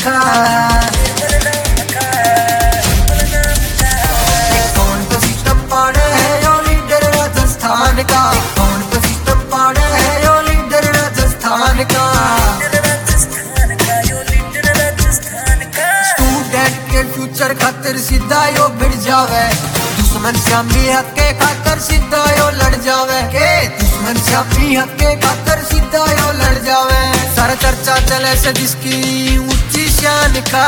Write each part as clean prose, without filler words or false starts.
का। कौन का सिस्टम पाड़े है यो लीडर राजस्थान का, कौन का सिस्टम पाड़े है यो लीडर राजस्थान का। स्टूडेंट के फ्यूचर खातिर सीधा यो भिड़ जावे, दुश्मन शामी हक के खातर सीधा यो लड़ जावे के, दुश्मन शामी हक के खातर सीधा यो लड़ जावे। सारा चर्चा चले से जिसकी ऊंची शान का।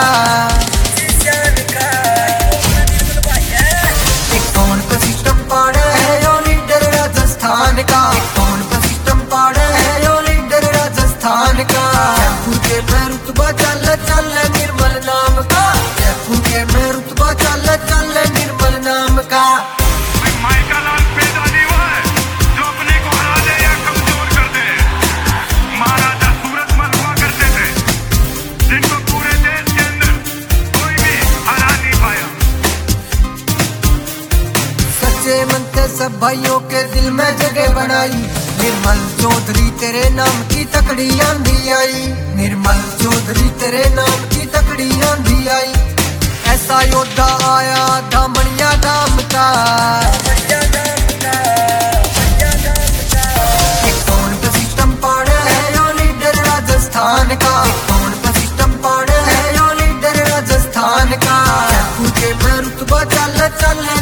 कौन का सिस्टम पाड़े है यो लीडर राजस्थान का, कौन का सिस्टम पाड़े है यो लीडर राजस्थान का। जयपुर के में रुतबा चल चल निर्मल नाम का, जयपुर के में रुतबा चल चल निर्मल नाम का। मन के सब भाइयों के दिल में जगह बनाई, निर्मल चौधरी तेरे नाम की तकड़ी आंधी आई, निर्मल चौधरी तेरे नाम की तकड़ी आंधी आई। ऐसा योद्धा आया धामणिया धाम का। कौन का सिस्टम पाड़े है यो लीडर राजस्थान का, कौन का सिस्टम पाड़े है यो लीडर राजस्थान का। जयपुर के में रुतबा चल चल